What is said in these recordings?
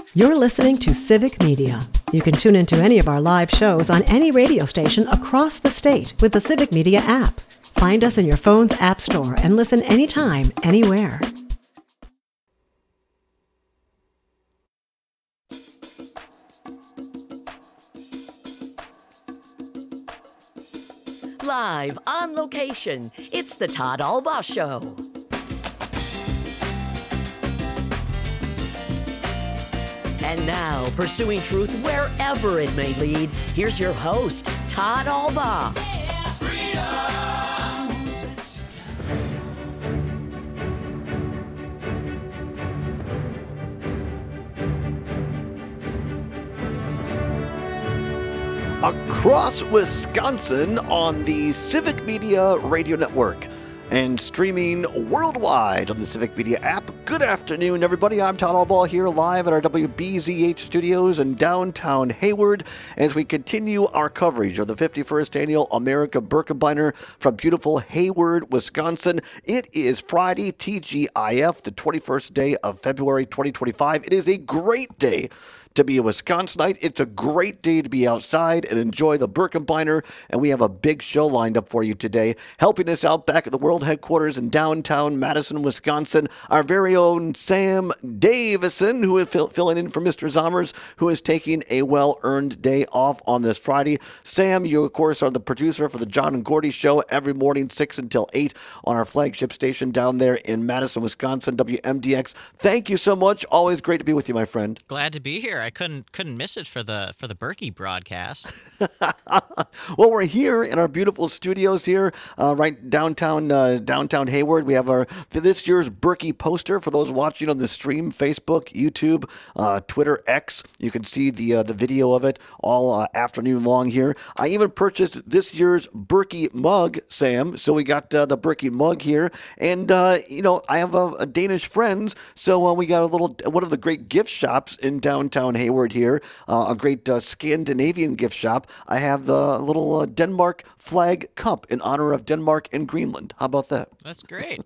You're listening to Civic Media. You can tune into any of our live shows on any radio station across the state with the Civic Media app. Find us in your phone's app store and listen anytime, anywhere. Live on location, it's the Todd Albaugh Show. And now, pursuing truth wherever it may lead, here's your host, Todd Albaugh. Across Wisconsin on the Civic Media Radio Network and streaming worldwide on the Civic Media app. Good afternoon, everybody. I'm Todd Albaugh here live at our WBZH studios in downtown Hayward as we continue our coverage of the 51st Annual America Birkebeiner from beautiful Hayward, Wisconsin. It is Friday, TGIF, the 21st day of February 2025. It is a great day to be a Wisconsinite. It's a great day to be outside and enjoy the Birkebeiner, and we have a big show lined up for you today. Helping us out back at the world headquarters in downtown Madison, Wisconsin, our very own Sam Davison, who is filling in for Mr. Zommers, who is taking a well-earned day off on this Friday. Sam, you, of course, are the producer for the John and Gordy Show every morning, 6 until 8 on our flagship station down there in Madison, Wisconsin, WMDX. Thank you so much. Always great to be with you, my friend. Glad to be here. I couldn't miss it for the Berkey broadcast. Well, we're here in our beautiful studios here, right downtown Hayward. We have our this year's Berkey poster for those watching on the stream, Facebook, YouTube, Twitter, X. You can see the video of it all afternoon long here. I even purchased this year's Berkey mug, Sam. So we got the Berkey mug here, and I have a Danish friends, so we got one of the great gift shops in downtown Hayward here, a great Scandinavian gift shop. I have the little Denmark flag cup in honor of Denmark and Greenland. How about that? That's great.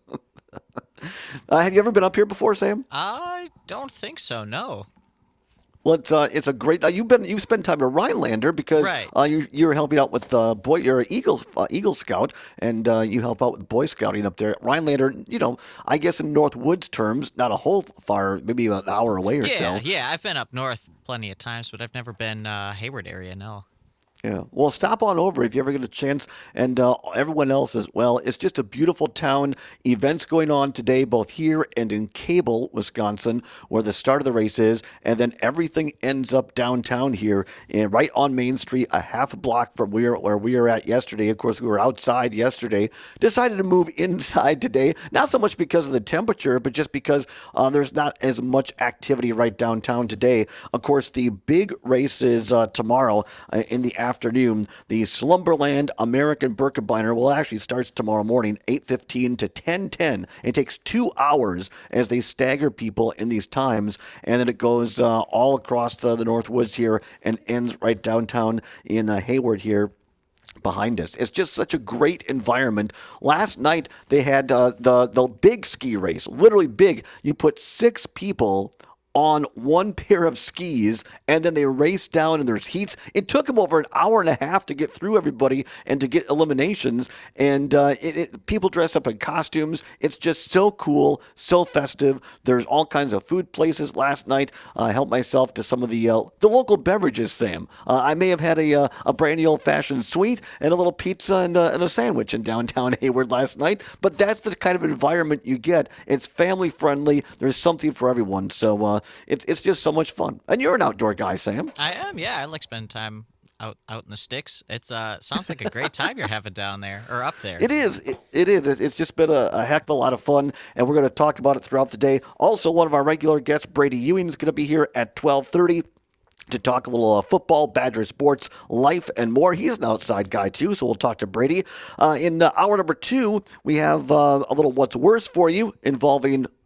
Have you ever been up here before, Sam? I don't think so, no. Well, it's a great. You've spent time at Rhinelander because right. You're helping out with you're an Eagle Scout, and you help out with Boy Scouting up there at Rhinelander. I guess in North Woods terms, not a whole far, maybe an hour away or so. Yeah, I've been up north plenty of times, but I've never been Hayward area, no. Yeah. Well, stop on over if you ever get a chance, and everyone else as well. It's just a beautiful town. Events going on today, both here and in Cable, Wisconsin, where the start of the race is, and then everything ends up downtown here, and right on Main Street, a half a block from where we were at yesterday. Of course, we were outside yesterday. Decided to move inside today, not so much because of the temperature, but just because there's not as much activity right downtown today. Of course, the big race is tomorrow in the afternoon. The Slumberland American Birkebeiner actually starts tomorrow morning, 8:15 to 10:10. It takes 2 hours as they stagger people in these times, and then it goes all across the North Woods here and ends right downtown in Hayward here behind us. It's just such a great environment. Last night they had the big ski race, literally big. You put 6 people on one pair of skis, and then they race down, and there's heats. It took them over an hour and a half to get through everybody and to get eliminations, and people dress up in costumes. It's just so cool, so festive. There's all kinds of food places. Last night, I helped myself to some of the local beverages, Sam. I may have had a brandy old-fashioned sweet and a little pizza and a sandwich in downtown Hayward last night, but that's the kind of environment you get. It's family-friendly. There's something for everyone, so it's just so much fun. And you're an outdoor guy, Sam. I am, yeah. I like spending time out in the sticks. It's sounds like a great time you're having down there, or up there. It is. It is. It's just been a heck of a lot of fun, and we're going to talk about it throughout the day. Also, one of our regular guests, Brady Ewing, is going to be here at 12:30. To talk a little football, Badger sports, life, and more. He's an outside guy, too, so we'll talk to Brady. In hour number 2, we have a little What's Worse for You involving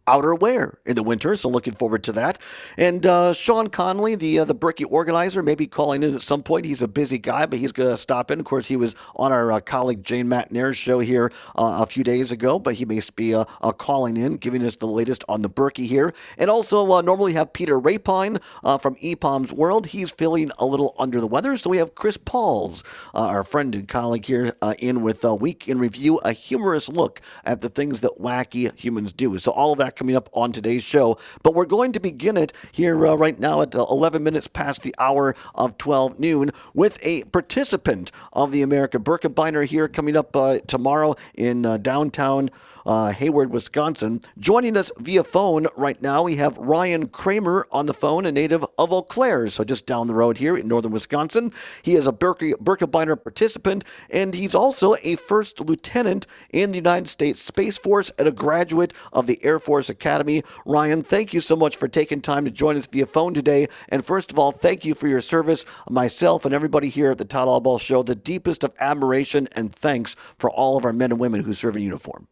outerwear in the winter, so looking forward to that. And Sean Conley, the Berkey organizer, may be calling in at some point. He's a busy guy, but he's going to stop in. Of course, he was on our colleague Jane McNair's show here a few days ago, but he may be calling in, giving us the latest on the Berkey here. And also normally have Peter Rapine from EPOM's World. He's feeling a little under the weather, so we have Chris Pauls, our friend and colleague here, in with a Week in Review, a humorous look at the things that wacky humans do. So all of that coming up on today's show. But we're going to begin it here right now at 11 minutes past the hour of 12 noon with a participant of the American Birkebeiner here coming up tomorrow in downtown Hayward, Wisconsin. Joining us via phone right now, we have Ryan Kramer on the phone, a native of Eau Claire, so just down the road here in northern Wisconsin. He is a Birkebeiner participant, and he's also a first lieutenant in the United States Space Force and a graduate of the Air Force Academy. Ryan, thank you so much for taking time to join us via phone today. And first of all, thank you for your service. Myself and everybody here at the Todd Allball Show, the deepest of admiration and thanks for all of our men and women who serve in uniform.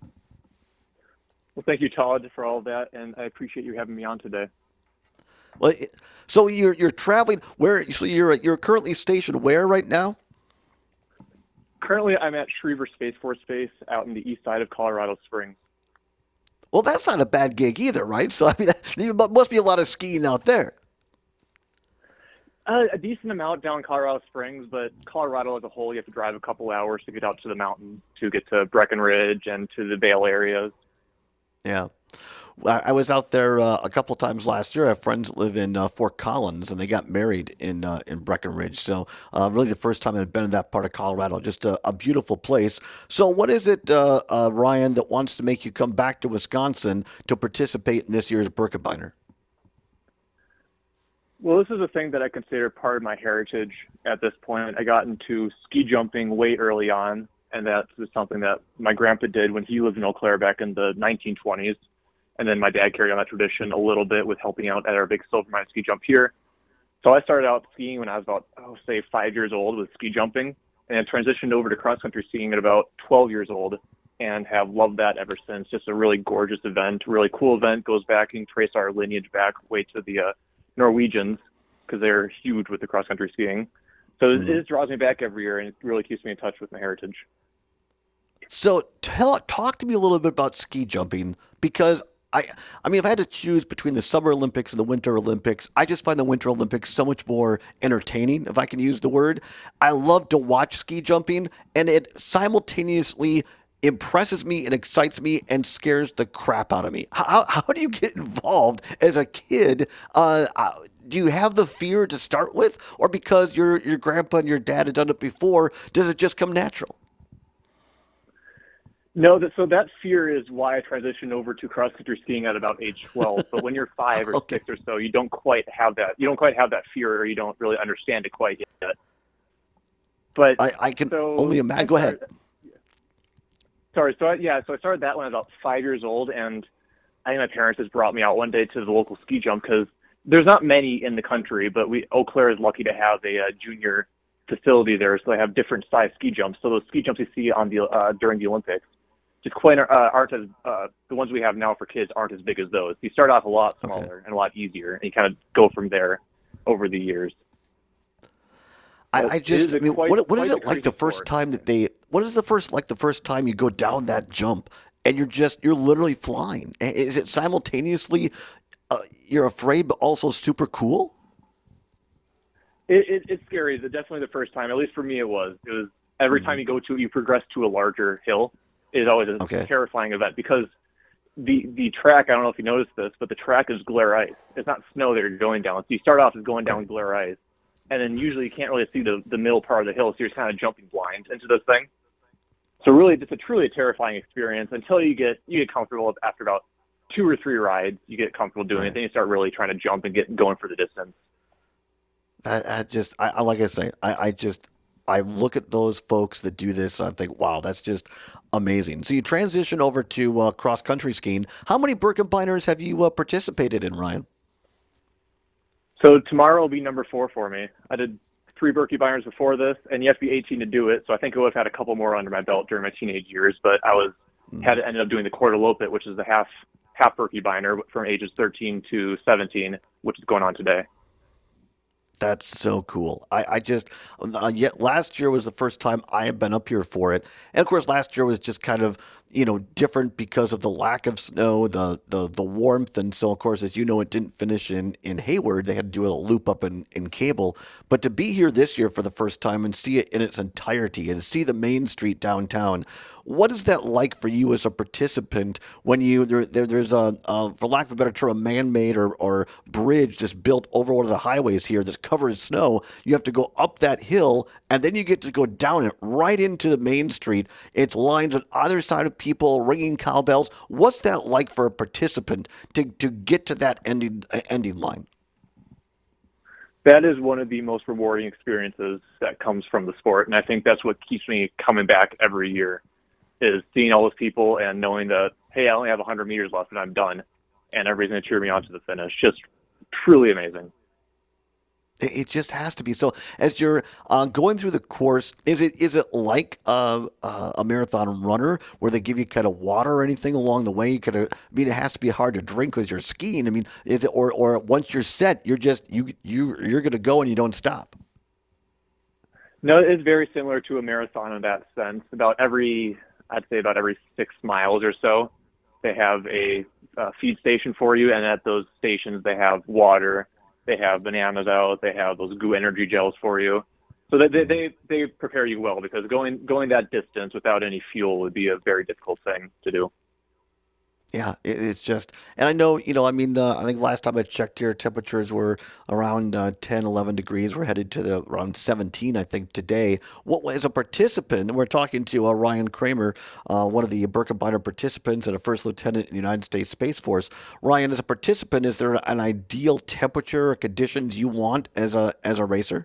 Well, thank you, Todd, for all of that, and I appreciate you having me on today. Well, so you're traveling where? So you're currently stationed where right now? Currently, I'm at Schriever Space Force Base out in the east side of Colorado Springs. Well, that's not a bad gig either, right? So I mean, there must be a lot of skiing out there. A decent amount down in Colorado Springs, but Colorado as a whole, you have to drive a couple hours to get out to the mountains to get to Breckenridge and to the Vail areas. Yeah. I was out there a couple of times last year. I have friends that live in Fort Collins, and they got married in Breckenridge. So really the first time I've been in that part of Colorado. Just a beautiful place. So what is it, Ryan, that wants to make you come back to Wisconsin to participate in this year's Birkebeiner? Well, this is a thing that I consider part of my heritage at this point. I got into ski jumping way early on, and that's something that my grandpa did when he lived in Eau Claire back in the 1920s. And then my dad carried on that tradition a little bit with helping out at our big Silvermine ski jump here. So I started out skiing when I was about, say 5 years old with ski jumping, and transitioned over to cross-country skiing at about 12 years old and have loved that ever since. Just a really gorgeous event, really cool event, goes back and trace our lineage back way to the Norwegians, because they're huge with the cross-country skiing. So it just draws me back every year, and it really keeps me in touch with my heritage. So talk to me a little bit about ski jumping, because I mean, if I had to choose between the Summer Olympics and the Winter Olympics, I just find the Winter Olympics so much more entertaining, if I can use the word. I love to watch ski jumping, and it simultaneously impresses me and excites me and scares the crap out of me. How do you get involved as a kid? Do you have the fear to start with, or because your grandpa and your dad had done it before, does it just come natural? No, so that fear is why I transitioned over to cross-country skiing at about age 12. But when you're 5 or 6 or so, you don't quite have that. You don't quite have that fear, or you don't really understand it quite yet. But I can only imagine. Go ahead. Sorry. So I started that when I was about 5 years old, and I think my parents just brought me out one day to the local ski jump, because there's not many in the country, but Eau Claire is lucky to have a junior facility there, so they have different size ski jumps. So those ski jumps you see on the during the Olympics just aren't as the ones we have now for kids aren't as big as those. You start off a lot smaller and a lot easier, and you kind of go from there over the years. What is it like the first time that what is the first time you go down that jump and you're literally flying? Is it simultaneously you're afraid but also super cool? It's scary. Definitely the first time, at least for me, it was every time you progress to a larger hill is always a terrifying event, because the track, I don't know if you noticed this, but the track is glare ice. It's not snow that you're going down. So you start off as going down glare ice, and then usually you can't really see the middle part of the hill, so you're kind of jumping blind into this thing. So really, it's truly a terrifying experience until you get comfortable. After about 2 or 3 rides, you get comfortable doing it. Then you start really trying to jump and get going for the distance. I look at those folks that do this, and I think, wow, that's just amazing. So you transition over to cross-country skiing. How many Birkebeiners have you participated in, Ryan? So tomorrow will be number 4 for me. I did 3 Birkebeiners before this, and you have to be 18 to do it, so I think I would have had a couple more under my belt during my teenage years, but I ended up doing the Quarter Lopet, which is the half half Birkebeiner from ages 13 to 17, which is going on today. That's so cool. I just, yet last year was the first time I have been up here for it. And of course, last year was just kind of, different because of the lack of snow, the warmth. And so, of course, as you know, it didn't finish in Hayward. They had to do a loop up in Cable. But to be here this year for the first time and see it in its entirety and see the main street downtown, what is that like for you as a participant when there's a for lack of a better term, a man-made or bridge that's built over one of the highways here that's covered in snow? You have to go up that hill, and then you get to go down it right into the main street. It's lined on either side of people ringing cowbells. What's that like for a participant to get to that ending line? That is one of the most rewarding experiences that comes from the sport, and I think that's what keeps me coming back every year, is seeing all those people and knowing that, hey, I only have 100 meters left and I'm done, and everybody's going to cheer me on to the finish. Just truly amazing. It just has to be. So as you're going through the course, is it like a marathon runner where they give you kind of water or anything along the way? It has to be hard to drink because you're skiing. I mean, is it or once you're set, you're going to go and you don't stop? No, it's very similar to a marathon in that sense. I'd say about every 6 miles or so, they have a feed station for you, and at those stations they have water. They have bananas out. They have those Goo energy gels for you. So they prepare you well, because going that distance without any fuel would be a very difficult thing to do. Yeah, it's just, and I know, I think last time I checked here, temperatures were around 10, 11 degrees. We're headed to around 17, I think, today. As a participant, and we're talking to Ryan Kramer, one of the Birkebeiner participants and a first lieutenant in the United States Space Force. Ryan, as a participant, is there an ideal temperature or conditions you want as a racer?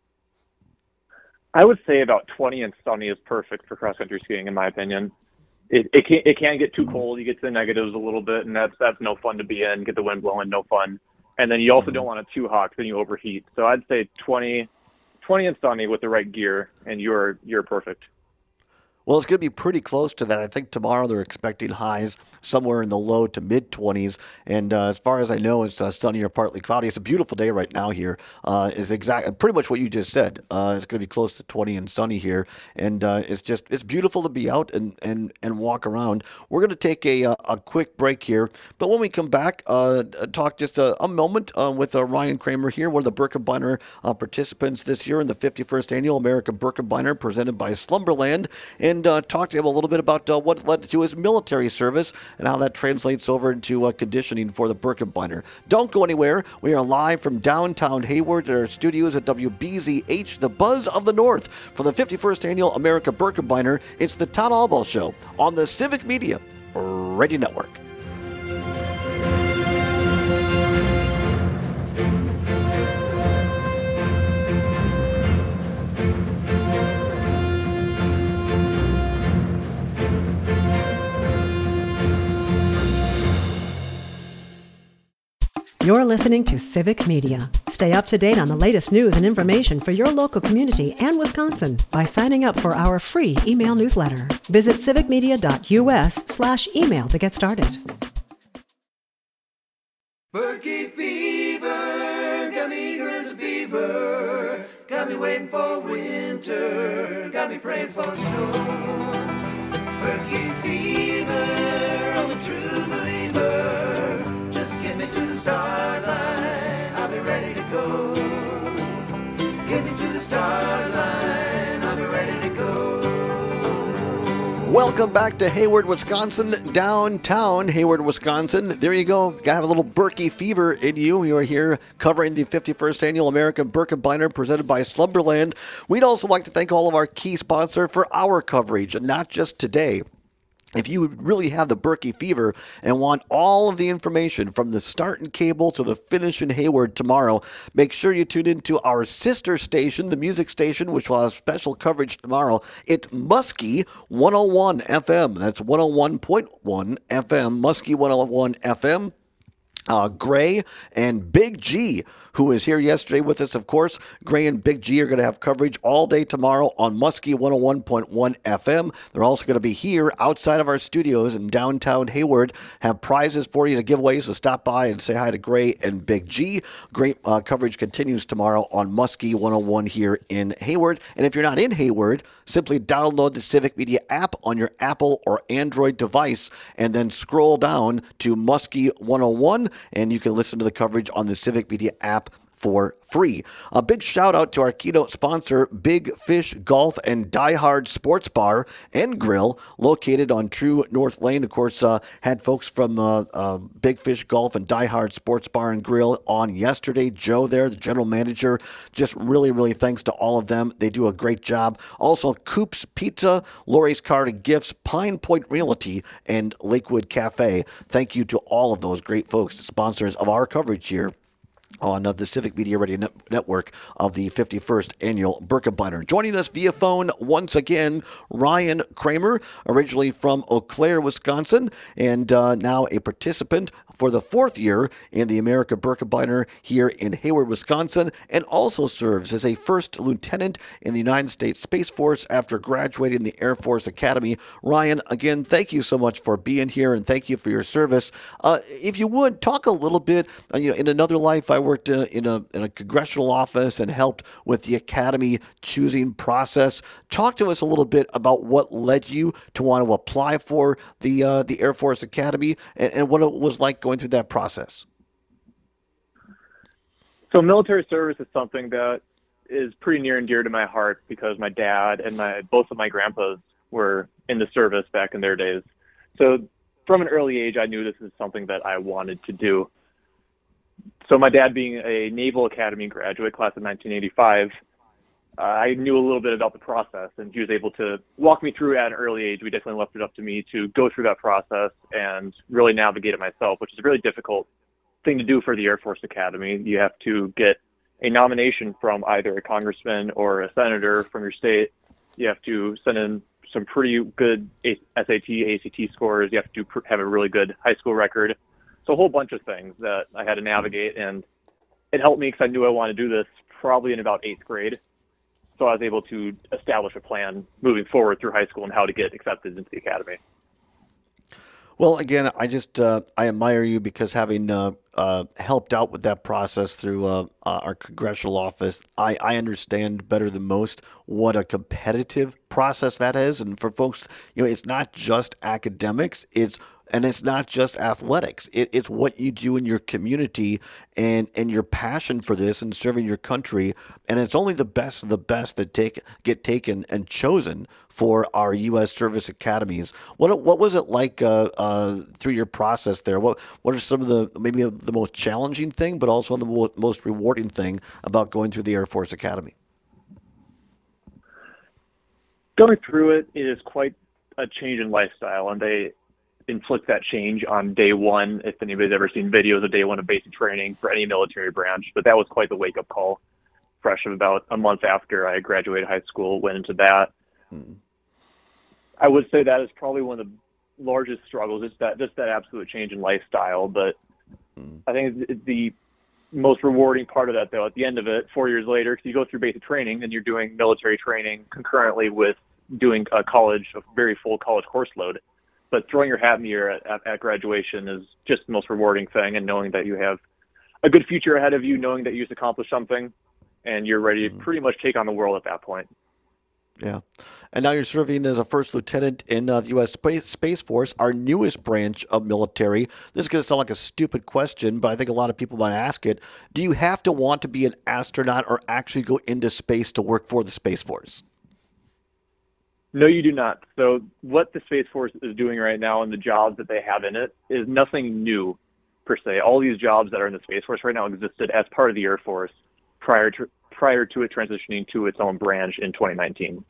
I would say about 20 and sunny is perfect for cross-country skiing, in my opinion. It can get too cold. You get to the negatives a little bit, and that's no fun to be in. Get the wind blowing, no fun. And then you also don't want it too hot, because then you overheat. So I'd say 20 and sunny with the right gear, and you're perfect. Well, it's going to be pretty close to that. I think tomorrow they're expecting highs somewhere in the low to mid-20s. And as far as I know, it's sunny or partly cloudy. It's a beautiful day right now here. Is pretty much what you just said. It's going to be close to 20 and sunny here. And it's beautiful to be out and walk around. We're going to take a quick break here. But when we come back, talk just a moment with Ryan Kramer here, one of the Birkebeiner participants this year in the 51st Annual American Birkebeiner presented by Slumberland. And talk to him a little bit about what led to his military service and how that translates over into conditioning for the Birkebeiner. Don't go anywhere. We are live from downtown Hayward at our studios at WBZH, the Buzz of the North, for the 51st Annual America Birkebeiner. It's the Todd Albaugh Show on the Civic Media Radio Network. You're listening to Civic Media. Stay up to date on the latest news and information for your local community and Wisconsin by signing up for our free email newsletter. Visit civicmedia.us/email to get started. Berkey fever, got me eager as a beaver, got me waiting for winter, got me praying for snow. Berkey fever, I'm a true believer, just get me to the start line, I'll be ready to go. Get me to the start line, I'll be ready to go. Welcome back to Hayward, Wisconsin, downtown Hayward, Wisconsin. There you go. Got to have a little Berkey fever in you. You are here covering the 51st Annual American Birkebeiner presented by Slumberland. We'd also like to thank all of our key sponsors for our coverage, and not just today. If you really have the Berkey fever and want all of the information from the start in Cable to the finish in Hayward tomorrow, make sure you tune into our sister station, the music station, which will have special coverage tomorrow. It's Muskie 101 FM. That's 101.1 FM, Muskie 101 FM. Gray and Big G, who is here yesterday with us, of course. Gray and Big G are going to have coverage all day tomorrow on Muskie 101.1 FM. They're also going to be here outside of our studios in downtown Hayward, have prizes for you to give away, so stop by and say hi to Gray and Big G. Great coverage continues tomorrow on Muskie 101 here in Hayward. And if you're not in Hayward, simply download the Civic Media app on your Apple or Android device and then scroll down to Muskie 101 and you can listen to the coverage on the Civic Media app for free. A big shout out to our keynote sponsor, Big Fish Golf and Die Hard Sports Bar and Grill, located on True North Lane. Of course, had folks from Big Fish Golf and Die Hard Sports Bar and Grill on yesterday. Joe there, the general manager, just really thanks to all of them. They do a great job. Also, Coop's Pizza, Lori's Card and Gifts, Pine Point Realty, and Lakewood Cafe. Thank you to all of those great folks, sponsors of our coverage here on the Civic Media Radio Network of the 51st Annual Birkebeiner. Joining us via phone once again, Ryan Kramer, originally from Eau Claire, Wisconsin, and now a participant for the fourth year in the America Birkebeiner here in Hayward, Wisconsin, and also serves as a first lieutenant in the United States Space Force after graduating the Air Force Academy. Ryan, again, thank you so much for being here, and thank you for your service. If you would, talk a little bit, in another life, I worked in a congressional office and helped with the Academy choosing process. Talk to us a little bit about what led you to want to apply for the Air Force Academy and what it was like going through that process. So military service is something that is pretty near and dear to my heart because my dad and both of my grandpas were in the service back in their days. So from an early age, I knew this is something that I wanted to do. So my dad being a Naval Academy graduate, class of 1985, I knew a little bit about the process, and he was able to walk me through it at an early age. We definitely left it up to me to go through that process and really navigate it myself, which is a really difficult thing to do for the Air Force Academy. You have to get a nomination from either a congressman or a senator from your state. You have to send in some pretty good SAT, ACT scores. You have to have a really good high school record. So a whole bunch of things that I had to navigate, and it helped me because I knew I wanted to do this probably in about 8th grade. So I was able to establish a plan moving forward through high school and how to get accepted into the academy. Well, again, I admire you because having helped out with that process through our congressional office, I understand better than most what a competitive process that is. And for folks, it's not just academics, and it's not just athletics. It's what you do in your community and your passion for this and serving your country. And it's only the best of the best that get taken and chosen for our U.S. service academies. What was it like through your process there? What are some of maybe the most challenging thing, but also the most rewarding thing about going through the Air Force Academy? Going through it is quite a change in lifestyle, and they inflict that change on day one, if anybody's ever seen videos of day one of basic training for any military branch. But that was quite the wake-up call. Fresh about a month after I graduated high school, went into that. I would say that is probably one of the largest struggles, just that absolute change in lifestyle. But I think the most rewarding part of that, though, at the end of it, 4 years later, because you go through basic training and you're doing military training concurrently with doing a very full college course load. But throwing your hat in the air at graduation is just the most rewarding thing, and knowing that you have a good future ahead of you, knowing that you just accomplished something, and you're ready to pretty much take on the world at that point. Yeah. And now you're serving as a first lieutenant in the U.S. Space Force, our newest branch of military. This is going to sound like a stupid question, but I think a lot of people might ask it. Do you have to want to be an astronaut or actually go into space to work for the Space Force? No, you do not. So what the Space Force is doing right now and the jobs that they have in it is nothing new, per se. All these jobs that are in the Space Force right now existed as part of the Air Force prior to it transitioning to its own branch in 2019.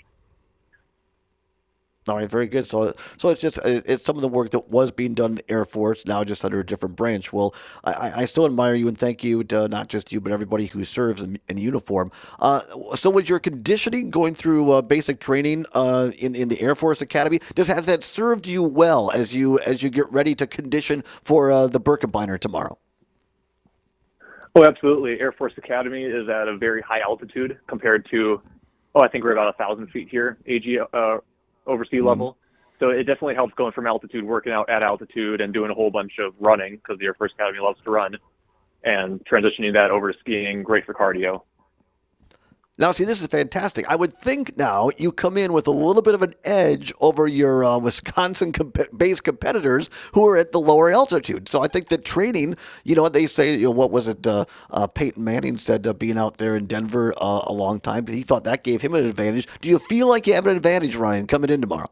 All right, very good. So it's some of the work that was being done in the Air Force, now just under a different branch. Well, I still admire you and thank you to not just you, but everybody who serves in uniform. So was your conditioning going through basic training in the Air Force Academy? Has that served you well as you get ready to condition for the Birkebeiner tomorrow? Oh, absolutely. Air Force Academy is at a very high altitude compared to, I think we're about 1,000 feet here, AG, over sea level. So it definitely helps going from altitude, working out at altitude, and doing a whole bunch of running because the Air Force Academy loves to run, and transitioning that over to skiing, great for cardio. Now, see, this is fantastic. I would think now you come in with a little bit of an edge over your Wisconsin-based competitors who are at the lower altitude. So I think that training, they say, what was it? Peyton Manning said being out there in Denver a long time, he thought that gave him an advantage. Do you feel like you have an advantage, Ryan, coming in tomorrow?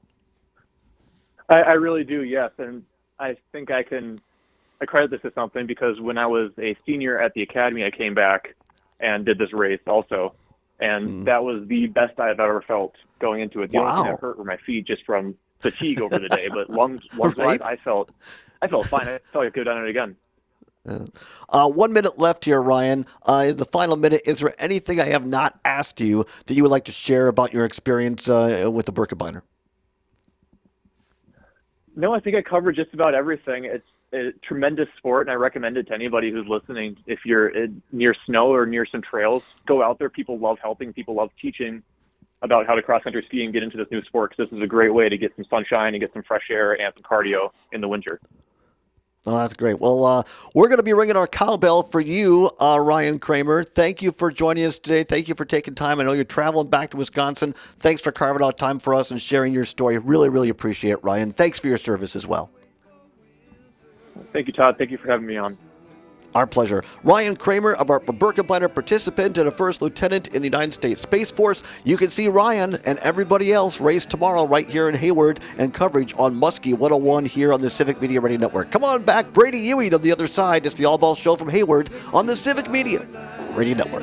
I really do, yes. And I think I credit this to something because when I was a senior at the academy, I came back and did this race also. And that was the best I've ever felt going into it. The only thing that hurt were my feet just from fatigue over the day. But lungs-wise, Right. I felt fine. I felt like I could have done it again. 1 minute left here, Ryan. In the final minute, is there anything I have not asked you that you would like to share about your experience with the Birkebeiner? No, I think I covered just about everything. It's a tremendous sport, and I recommend it to anybody who's listening. If you're near snow or near some trails, go out there. People love helping. People love teaching about how to cross-country ski and get into this new sport because this is a great way to get some sunshine and get some fresh air and some cardio in the winter. Oh, that's great. Well, we're going to be ringing our cowbell for you, Ryan Kramer. Thank you for joining us today. Thank you for taking time. I know you're traveling back to Wisconsin. Thanks for carving out time for us and sharing your story. Really, really appreciate it, Ryan. Thanks for your service as well. Thank you, Todd. Thank you for having me on. Our pleasure. Ryan Kramer, a Birkebeiner participant and a first lieutenant in the United States Space Force. You can see Ryan and everybody else race tomorrow right here in Hayward and coverage on Muskie 101 here on the Civic Media Radio Network. Come on back. Brady Ewing on the other side. It's the All Ball Show from Hayward on the Civic Media Radio Network.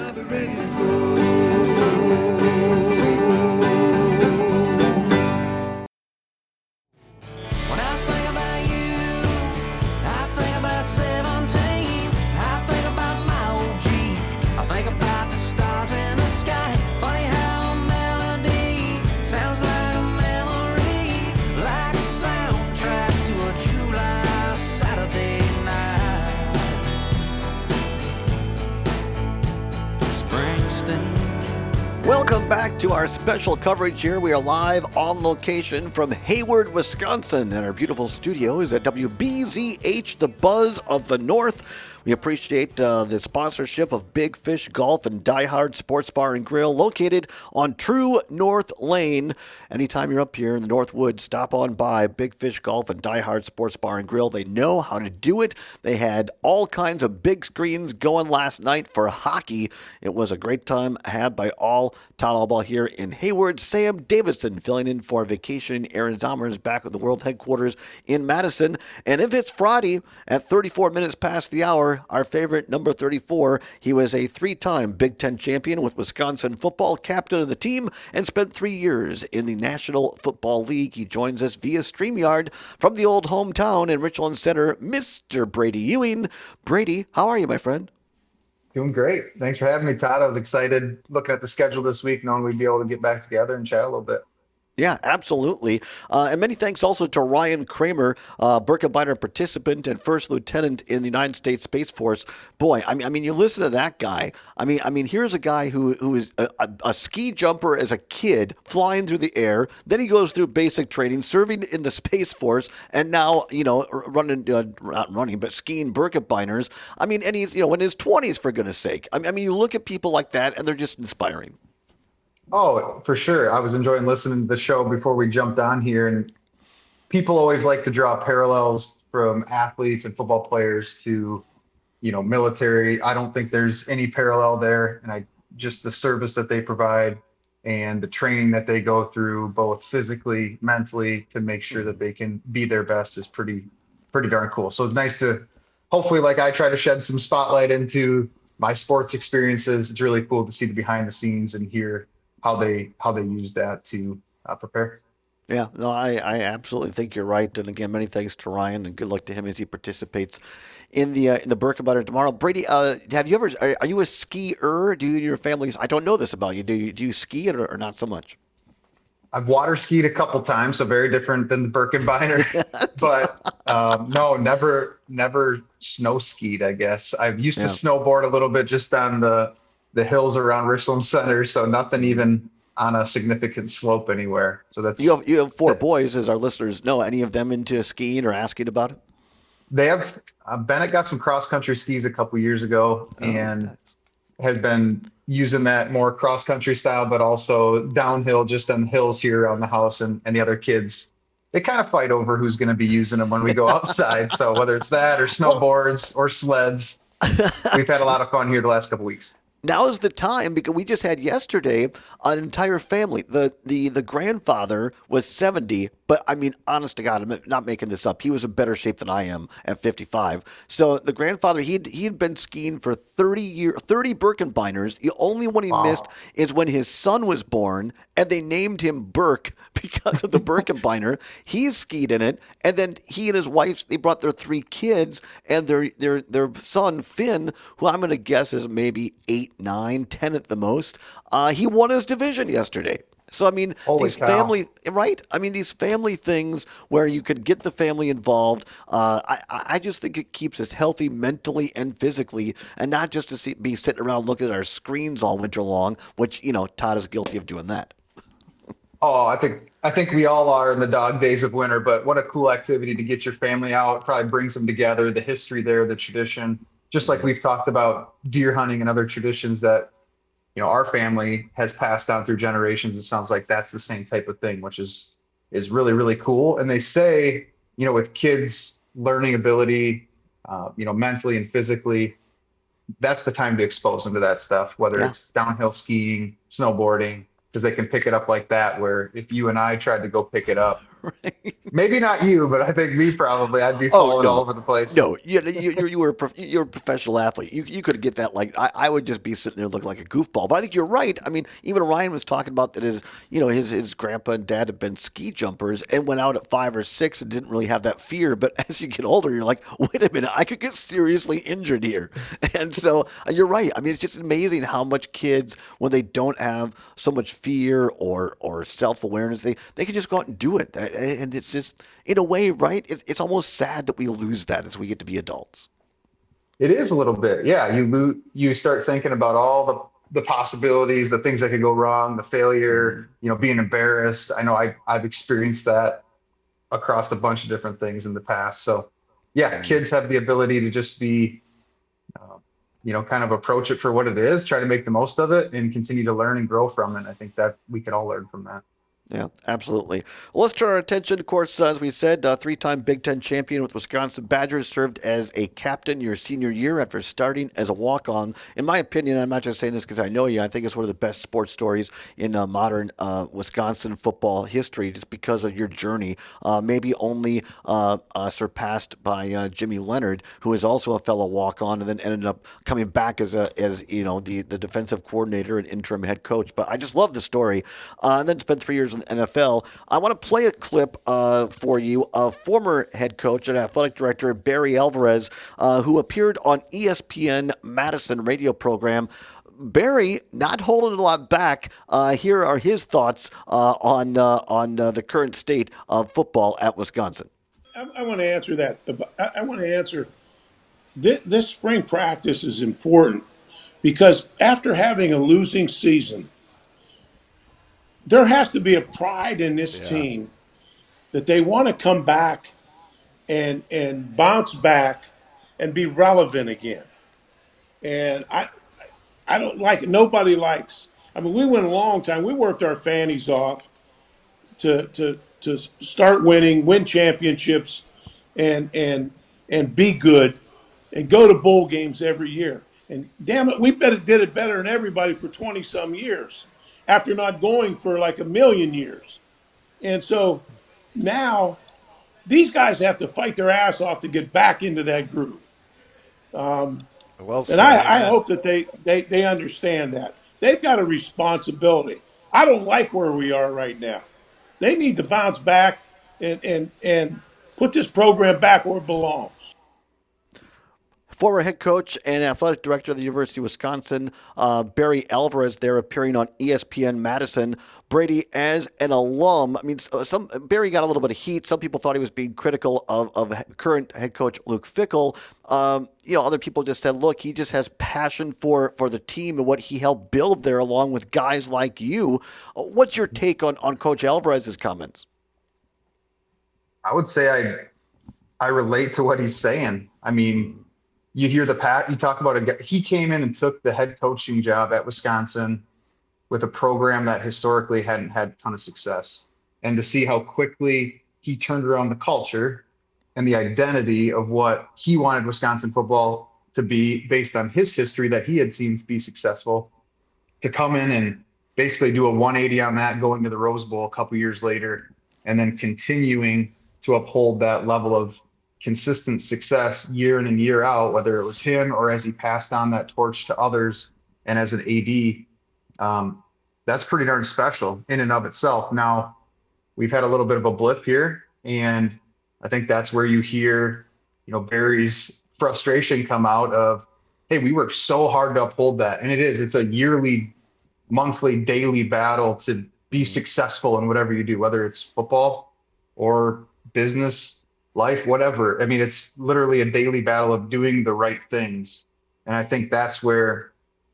Welcome back to our special coverage here. We are live on location from Hayward, Wisconsin, and our beautiful studio is at WBZH, the Buzz of the North. We appreciate the sponsorship of Big Fish Golf and Die Hard Sports Bar and Grill, located on True North Lane. Anytime you're up here in the Northwoods, stop on by Big Fish Golf and Die Hard Sports Bar and Grill. They know how to do it. They had all kinds of big screens going last night for hockey. It was a great time had by all. Todd Allball here in Hayward. Sam Davidson filling in for vacation. Aaron Zommers back at the world headquarters in Madison. And if it's Friday at 34 minutes past the hour, our favorite number 34, he was a three-time Big Ten champion with Wisconsin football, captain of the team, and spent 3 years in the National Football League. He joins us via StreamYard from the old hometown in Richland Center, Mr. Brady Ewing. Brady, how are you, my friend? Doing great. Thanks for having me, Todd. I was excited looking at the schedule this week, knowing we'd be able to get back together and chat a little bit. Yeah, absolutely. And many thanks also to Ryan Kramer, Birkebeiner participant and first lieutenant in the United States Space Force. Boy, I mean, you listen to that guy. I mean, here's a guy who is a ski jumper as a kid, flying through the air. Then he goes through basic training, serving in the Space Force, and now not running, but skiing Birkebeiners. I mean, and he's in his 20s, for goodness sake. I mean, you look at people like that, and they're just inspiring. Oh, for sure. I was enjoying listening to the show before we jumped on here, and people always like to draw parallels from athletes and football players to, military. I don't think there's any parallel there. And just the service that they provide and the training that they go through, both physically, mentally, to make sure that they can be their best is pretty darn cool. So it's nice to, hopefully, like I try to shed some spotlight into my sports experiences. It's really cool to see the behind the scenes and hear how they use that to prepare. Yeah, no, I absolutely think you're right. And again, many thanks to Ryan, and good luck to him as he participates in the Birkebeiner tomorrow. Brady, have you ever? Are you a skier? Do you and your families? I don't know this about you. Do you ski or not so much? I've water skied a couple times, so very different than the Birkenbeiner, but no, never snow skied, I guess. I've used to Yeah. snowboard a little bit just on the hills around Richland Center, so nothing even on a significant slope anywhere. So that's You have four boys, as our listeners know. Any of them into skiing or asking about it? they have Bennett got some cross country skis a couple years ago and nice. has been using that more cross country style, but also downhill just on hills here around the house. And the other kids, they kind of fight over who's going to be using them when we go outside. So whether it's that or snowboards or sleds, we've had a lot of fun here the last couple weeks. Now is the time, because we just had yesterday an entire family. The grandfather was 70, but I mean, honest to God, I'm not making this up. He was in better shape than I am at 55. So the grandfather, he'd been skiing for 30 Birkenbeiners. The only one he missed is when his son was born, and they named him Burke because of the Birkenbeiner. He skied in it, and then he and his wife, they brought their 3 kids and their son Finn, who I'm going to guess is maybe 8, 9, 10 at the most. He won his division yesterday. So I mean, Holy these cow. family, right? I mean, these family things where you could get the family involved. I just think it keeps us healthy mentally and physically, and not just to be sitting around looking at our screens all winter long. Which Todd is guilty of doing that. Oh, I think we all are in the dog days of winter, but what a cool activity to get your family out. Probably brings them together, the history there, the tradition, just like we've talked about deer hunting and other traditions that, our family has passed down through generations. It sounds like that's the same type of thing, which is really, really cool. And they say, with kids learning ability, mentally and physically, that's the time to expose them to that stuff, whether it's downhill skiing, snowboarding, because they can pick it up like that, where if you and I tried to go pick it up, maybe not you, but I think me probably, I'd be falling all over the place. No, you're a professional athlete. You could get that. Like I would just be sitting there looking like a goofball. But I think you're right. I mean, even Ryan was talking about that his grandpa and dad had been ski jumpers and went out at 5 or 6 and didn't really have that fear. But as you get older, you're like, wait a minute, I could get seriously injured here. And so you're right. I mean, it's just amazing how much kids, when they don't have so much fear or self-awareness, they can just go out and do it. And it's just, in a way, right? It's almost sad that we lose that as we get to be adults. It is a little bit. Yeah. You start thinking about all the possibilities, the things that could go wrong, the failure, being embarrassed. I know I've experienced that across a bunch of different things in the past. So yeah, kids have the ability to just be, kind of approach it for what it is, try to make the most of it and continue to learn and grow from it. I think that we could all learn from that. Yeah, absolutely. Well, let's turn our attention, of course, as we said, 3-time Big Ten champion with Wisconsin Badgers, served as a captain your senior year after starting as a walk-on. In my opinion, I'm not just saying this because I know you, I think it's one of the best sports stories in modern Wisconsin football history just because of your journey, maybe only surpassed by Jimmy Leonard, who is also a fellow walk-on and then ended up coming back as the defensive coordinator and interim head coach. But I just love the story. And then spent 3 years in the NFL. I want to play a clip for you of former head coach and athletic director Barry Alvarez, who appeared on ESPN Madison radio program. Barry, not holding a lot back. Here are his thoughts on the current state of football at Wisconsin. I want to answer that. I want to answer this spring practice is important because after having a losing season, there has to be a pride in this team that they want to come back and bounce back and be relevant again. And I don't like it. Nobody likes. I mean, we went a long time. We worked our fannies off to start winning, win championships, and be good, and go to bowl games every year. And damn it, we did it better than everybody for 20-some years after not going for like a million years. And so now these guys have to fight their ass off to get back into that groove. And I hope that they understand that. They've got a responsibility. I don't like where we are right now. They need to bounce back and put this program back where it belongs. Former head coach and athletic director of the University of Wisconsin, Barry Alvarez, there appearing on ESPN Madison. Brady, as an alum, I mean, Barry got a little bit of heat. Some people thought he was being critical of current head coach Luke Fickell. Other people just said, look, he just has passion for the team and what he helped build there along with guys like you. What's your take on Coach Alvarez's comments? I would say I relate to what he's saying. I mean, you hear you talk about a guy, he came in and took the head coaching job at Wisconsin with a program that historically hadn't had a ton of success. And to see how quickly he turned around the culture and the identity of what he wanted Wisconsin football to be based on his history that he had seen be successful, to come in and basically do a 180 on that, going to the Rose Bowl a couple years later, and then continuing to uphold that level of consistent success year in and year out, whether it was him or as he passed on that torch to others and as an AD, that's pretty darn special in and of itself. Now, we've had a little bit of a blip here, and I think that's where you hear, Barry's frustration come out of, hey, we worked so hard to uphold that. And it's a yearly, monthly, daily battle to be successful in whatever you do, whether it's football or business, life, whatever. I mean, it's literally a daily battle of doing the right things. And I think that's where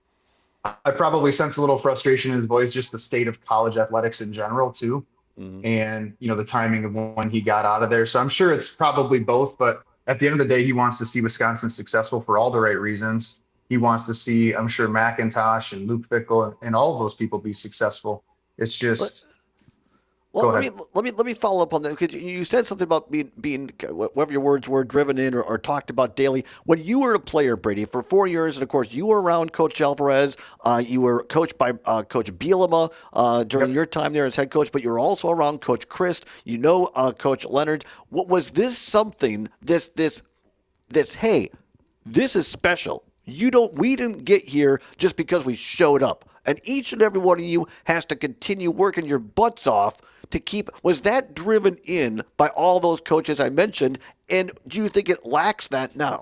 I probably sense a little frustration in his voice, just the state of college athletics in general too. Mm-hmm. And, the timing of when he got out of there. So I'm sure it's probably both, but at the end of the day, he wants to see Wisconsin successful for all the right reasons. He wants to see, I'm sure, McIntosh and Luke Fickell and all of those people be successful. It's just... Well, let me follow up on that, because you said something about being whatever your words were, driven in or talked about daily. When you were a player, Brady, for 4 years, and of course you were around Coach Alvarez, you were coached by Coach Bielema during your time there as head coach, but you were also around Coach Christ. Coach Leonard. What was this something? This hey, this is special. We didn't get here just because we showed up. And each and every one of you has to continue working your butts off to keep. Was that driven in by all those coaches I mentioned? And do you think it lacks that now?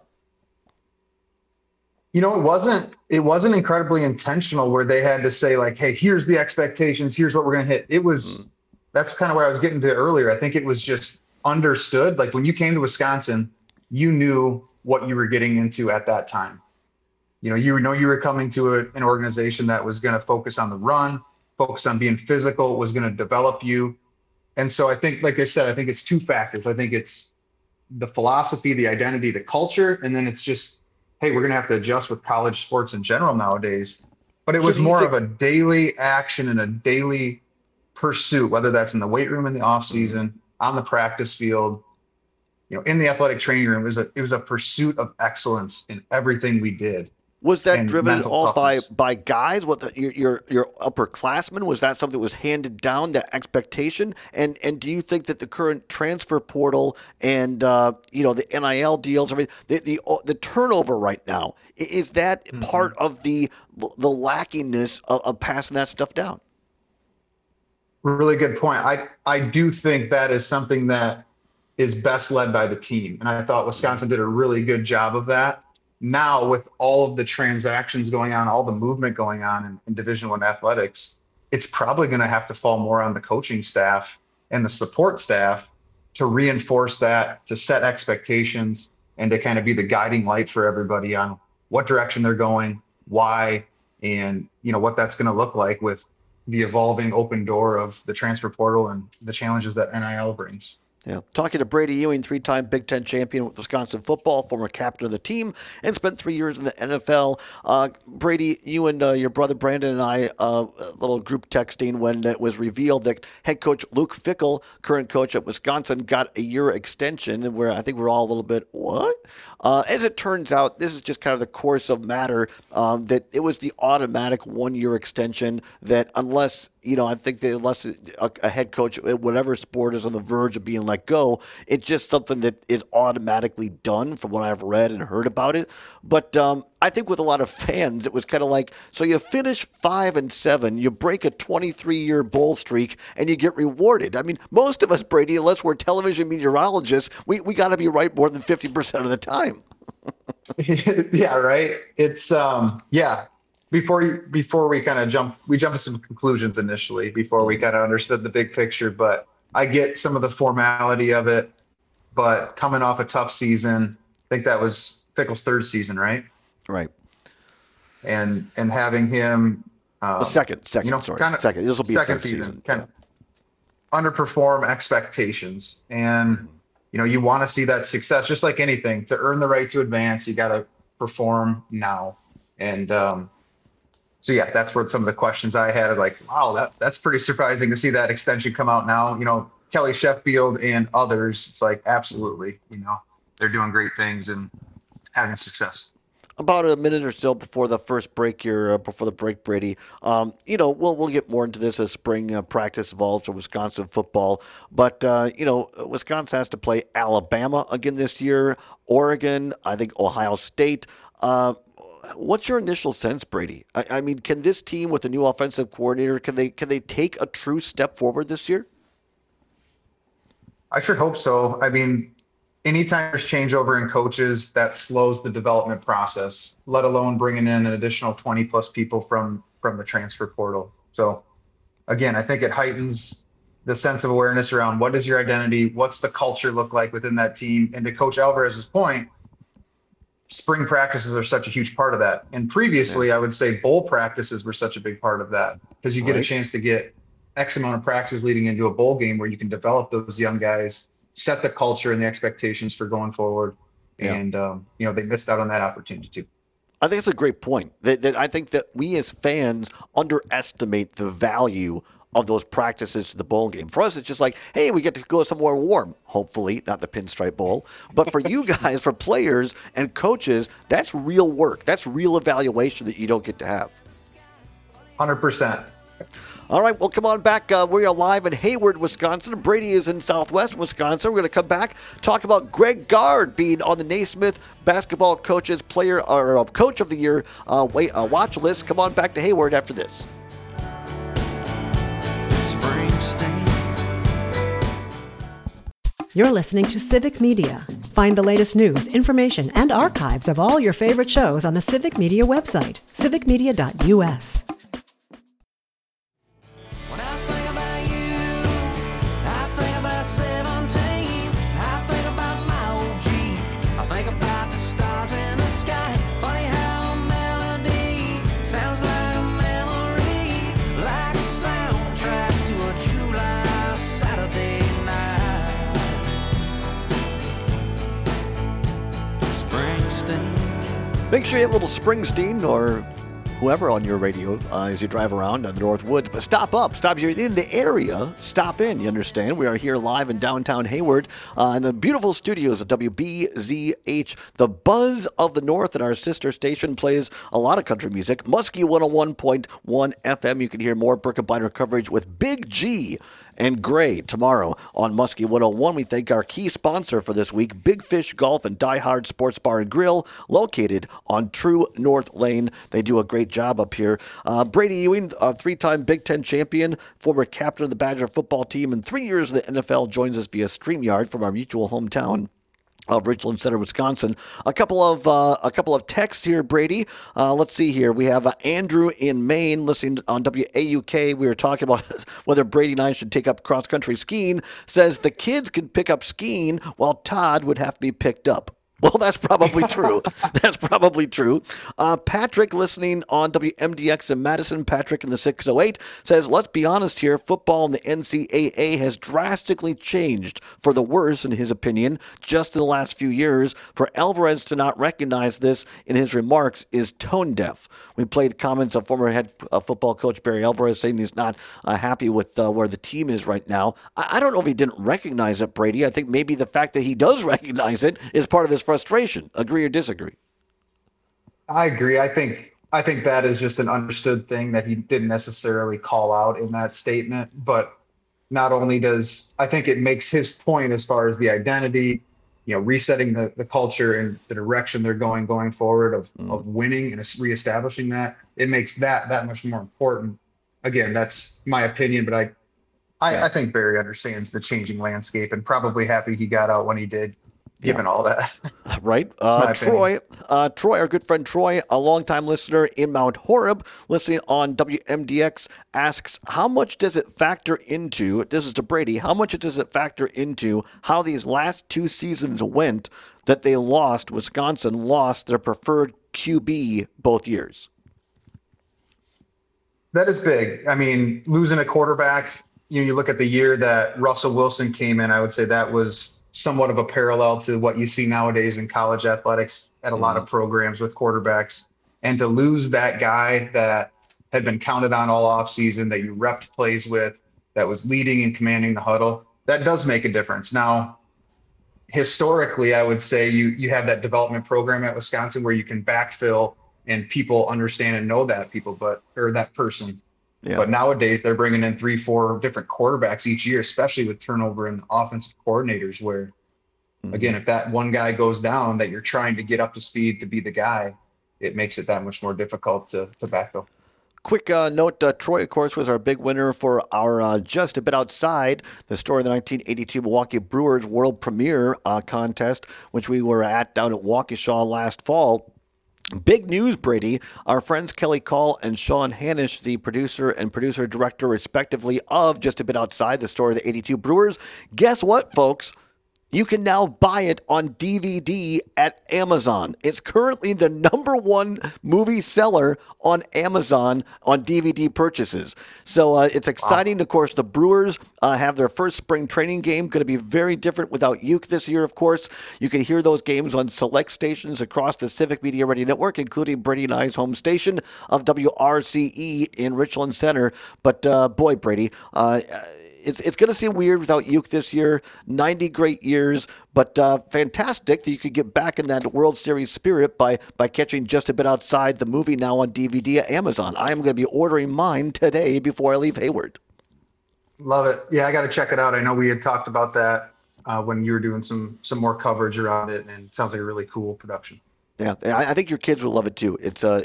It wasn't incredibly intentional where they had to say like, hey, here's the expectations. Here's what we're going to hit. It was, that's kind of where I was getting to earlier. I think it was just understood. Like when you came to Wisconsin, you knew what you were getting into at that time. You were coming to an organization that was going to focus on the run, focus on being physical, was going to develop you. And so I think, like I said, I think it's two factors. I think it's the philosophy, the identity, the culture, and then it's just, hey, we're going to have to adjust with college sports in general nowadays. But it was more of a daily action and a daily pursuit, whether that's in the weight room in the off season, on the practice field, in the athletic training room. It was a pursuit of excellence in everything we did. Was that driven all by guys? What your upperclassmen? Was that something that was handed down, that expectation? And do you think that the current transfer portal and the NIL deals, the turnover right now, is that part of the lackingness of passing that stuff down? Really good point. I do think that is something that is best led by the team, and I thought Wisconsin did a really good job of that. Now, with all of the transactions going on, all the movement going on in Division I athletics, it's probably going to have to fall more on the coaching staff and the support staff to reinforce that, to set expectations, and to kind of be the guiding light for everybody on what direction they're going, why, and what that's going to look like with the evolving open door of the transfer portal and the challenges that NIL brings. Yeah. Talking to Brady Ewing, 3-time Big Ten champion with Wisconsin football, former captain of the team, and spent 3 years in the NFL. Brady, you and your brother Brandon and I, a little group texting when it was revealed that head coach Luke Fickell, current coach at Wisconsin, got a year extension, and I think we're all a little bit, what? As it turns out, this is just kind of the course of matter, that it was the automatic 1-year extension that unless a head coach at whatever sport is on the verge of being let go, it's just something that is automatically done from what I've read and heard about it. But I think with a lot of fans, it was kind of like, so you finish 5-7, you break a 23-year bowl streak, and you get rewarded. I mean, most of us, Brady, unless we're television meteorologists, we got to be right more than 50% of the time. Yeah, right. It's yeah. Before we kind of we jumped to some conclusions initially before we kind of understood the big picture. But I get some of the formality of it. But coming off a tough season, I think that was Fickle's third season, right? Right. And having him, Second. you know, Sorry, kind of second. This will be a second third season. kind of underperform expectations, and you know, you want to see that success, just like anything. To earn the right to advance, you got to perform now. And so yeah, that's where some of the questions I had are like, wow, that's pretty surprising to see that extension come out now. You know, Kelly Sheffield and others, it's like, absolutely, you know, they're doing great things and having success. About a minute or so before the first break here, before the break, Brady. You know, we'll get more into this as spring practice evolves for Wisconsin football. But you know, Wisconsin has to play Alabama again this year, Oregon, I think Ohio State. What's your initial sense, Brady? I mean, can this team with a new offensive coordinator can they take a true step forward this year? I should hope so. I mean, anytime there's changeover in coaches, that slows the development process, let alone bringing in an additional 20 plus people from the transfer portal. So again, I think it heightens the sense of awareness around what is your identity, what's the culture look like within that team. And to Coach Alvarez's point, spring practices are such a huge part of that. And previously, I would say bowl practices were such a big part of that because you get a chance to get X amount of practice leading into a bowl game where you can develop those young guys, set the culture and the expectations for going forward. Yeah. And, you know, they missed out on that opportunity too. I think it's a great point. That I think that we as fans underestimate the value of those practices to the bowl game. For us, it's just like, hey, we get to go somewhere warm, hopefully, not the Pinstripe Bowl. But for you guys, for players and coaches, that's real work. That's real evaluation that you don't get to have. 100%. All right, well, come on back. We are live in Hayward, Wisconsin. Brady is in Southwest Wisconsin. We're going to come back, talk about Greg Gard being on the Naismith Basketball Coaches Player or Coach of the Year watch list. Come on back to Hayward after this. You're listening to Civic Media. Find the latest news, information, and archives of all your favorite shows on the Civic Media website, civicmedia.us. When I think about you, I think about 17. I think about my OG. I think about the stars in the sky. Funny how a melody sounds like a memory, like a soundtrack to a July Saturday night. Springsteen. Make sure you have a little Springsteen or whoever on your radio as you drive around in the North Woods. But stop if you're in the area, stop in, you understand? We are here live in downtown Hayward in the beautiful studios of WBZH, the buzz of the North, and our sister station plays a lot of country music. Muskie 101.1 FM. You can hear more Birkebeiner coverage with Big G and Gray tomorrow on Muskie 101. We thank our key sponsor for this week, Big Fish Golf and Die Hard Sports Bar and Grill, located on True North Lane. They do a great job up here. Brady Ewing, a three-time Big Ten champion, former captain of the Badger football team, and 3 years of the NFL, joins us via StreamYard from our mutual hometown of Richland Center, Wisconsin. A couple of texts here, Brady. Let's see here. We have Andrew in Maine listening on WAUK. We were talking about whether Brady and I should take up cross-country skiing. Says the kids could pick up skiing while Todd would have to be picked up. Well, that's probably true. That's probably true. Patrick, listening on WMDX in Madison, Patrick in the 608, says, let's be honest here, football in the NCAA has drastically changed for the worse, in his opinion, just in the last few years. For Alvarez to not recognize this in his remarks is tone deaf. We played comments of former head football coach Barry Alvarez saying he's not happy with where the team is right now. I don't know if he didn't recognize it, Brady. I think maybe the fact that he does recognize it is part of his frustration. Agree or disagree? I agree. I think that is just an understood thing that he didn't necessarily call out in that statement. But not only does, I think it makes his point as far as the identity, you know, resetting the culture and the direction they're going forward of winning and reestablishing that, it makes that much more important. Again, that's my opinion, but I think Barry understands the changing landscape and probably happy he got out when he did. given all that. Right. my Troy, our good friend Troy, a longtime listener in Mount Horeb, listening on WMDX, asks, how much does it factor into, this is to Brady, how much does it factor into how these last 2 seasons went that Wisconsin lost their preferred QB both years? That is big. I mean, losing a quarterback, you look at the year that Russell Wilson came in, I would say that was somewhat of a parallel to what you see nowadays in college athletics at a lot of programs with quarterbacks. And to lose that guy that had been counted on all offseason, that you repped plays with, that was leading and commanding the huddle, that does make a difference. Now, historically, I would say you have that development program at Wisconsin where you can backfill and people understand and know that that person. Yeah. But nowadays they're bringing in 3-4 different quarterbacks each year, especially with turnover in the offensive coordinators where, again, if that one guy goes down that you're trying to get up to speed to be the guy, it makes it that much more difficult to backfill. Quick note, Troy, of course, was our big winner for our Just a Bit Outside, the story of the 1982 Milwaukee Brewers World Premiere contest, which we were at down at Waukesha last fall. Big news, Brady. Our friends Kelly Call and Sean Hanish, the producer and producer-director, respectively, of Just a Bit Outside, the story of the 82 Brewers. Guess what, folks? You can now buy it on DVD at Amazon. It's currently the #1 movie seller on Amazon on DVD purchases. So it's exciting. Wow. Of course, the Brewers have their first spring training game. Going to be very different without Uke this year, of course. You can hear those games on select stations across the Civic Media Radio Network, including Brady and I's home station of WRCE in Richland Center. But boy, Brady, it's going to seem weird without Uke this year. 90 great years, but fantastic that you could get back in that World Series spirit by catching Just a Bit Outside, the movie, now on DVD at Amazon. I am going to be ordering mine today before I leave Hayward. Love it. Yeah, I got to check it out. I know we had talked about that when you were doing some more coverage around it, and it sounds like a really cool production. Yeah, I think your kids will love it too.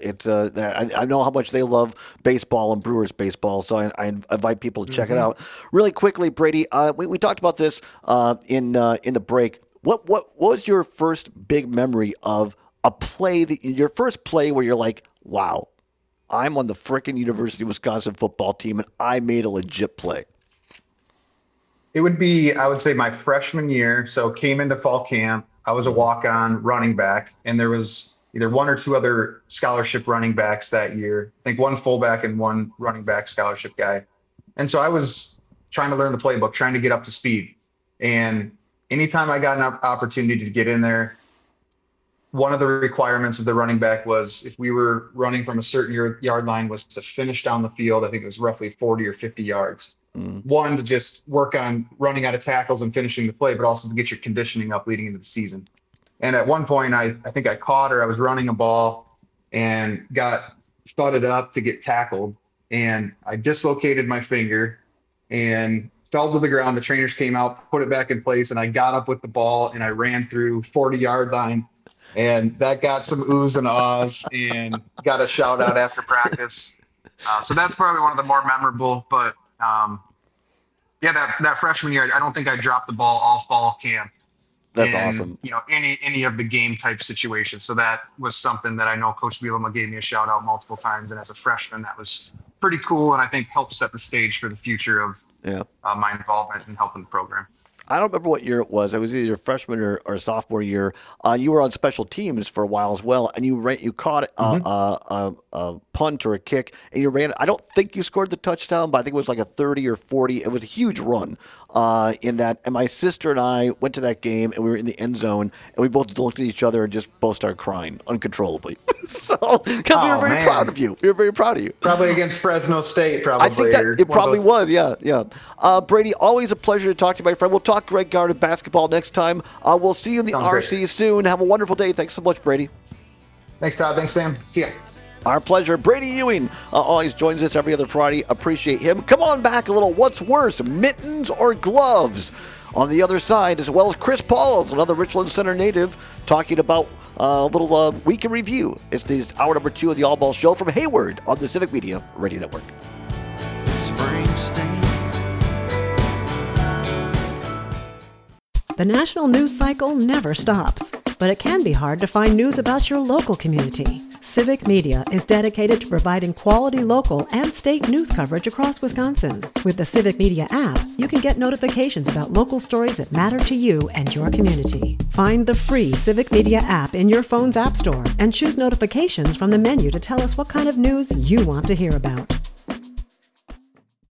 I know how much they love baseball and Brewers baseball, so I invite people to check it out. Really quickly, Brady, we talked about this in the break. What was your first big memory of a play? Your first play where you're like, wow, I'm on the frickin' University of Wisconsin football team and I made a legit play. It would be, I would say, my freshman year. So came into fall camp. I was a walk-on running back, and there was either 1 or 2 other scholarship running backs that year. I think 1 fullback and 1 running back scholarship guy. And so I was trying to learn the playbook, trying to get up to speed. And anytime I got an opportunity to get in there, one of the requirements of the running back was if we were running from a certain yard line was to finish down the field. I think it was roughly 40 or 50 yards. One, to just work on running out of tackles and finishing the play, but also to get your conditioning up leading into the season. And at one point, I think I caught her. I was running a ball and got thudded up to get tackled. And I dislocated my finger and fell to the ground. The trainers came out, put it back in place, and I got up with the ball and I ran through 40-yard line. And that got some oohs and ahs and got a shout out after practice. So that's probably one of the more memorable, but that freshman year, I don't think I dropped the ball all fall camp. That's awesome. Any of the game type situations. So that was something that I know Coach Bielema gave me a shout out multiple times. And as a freshman, that was pretty cool. And I think helped set the stage for the future of my involvement in helping the program. I don't remember what year it was. It was either your freshman or sophomore year. You were on special teams for a while as well, and you caught a punt or a kick, and you ran. I don't think you scored the touchdown, but I think it was like a 30 or 40. It was a huge run in that. And my sister and I went to that game, and we were in the end zone, and we both looked at each other and just both started crying uncontrollably. Because we were very proud of you. We were very proud of you. Probably against Fresno State, probably. I think that it probably was, yeah. Brady, always a pleasure to talk to you, my friend. We'll talk Greg Gard of basketball next time. We'll see you in the RC soon. Have a wonderful day. Thanks so much, Brady. Thanks, Todd. Thanks, Sam. See ya. Our pleasure. Brady Ewing always joins us every other Friday. Appreciate him. Come on back a little. What's worse, mittens or gloves? On the other side, as well as Chris Pauls, another Richland Center native, talking about a little week in review. It's this hour number 2 of the All Ball Show from Hayward on the Civic Media Radio Network. Springsteen. The national news cycle never stops, but it can be hard to find news about your local community. Civic Media is dedicated to providing quality local and state news coverage across Wisconsin. With the Civic Media app, you can get notifications about local stories that matter to you and your community. Find the free Civic Media app in your phone's app store and choose notifications from the menu to tell us what kind of news you want to hear about.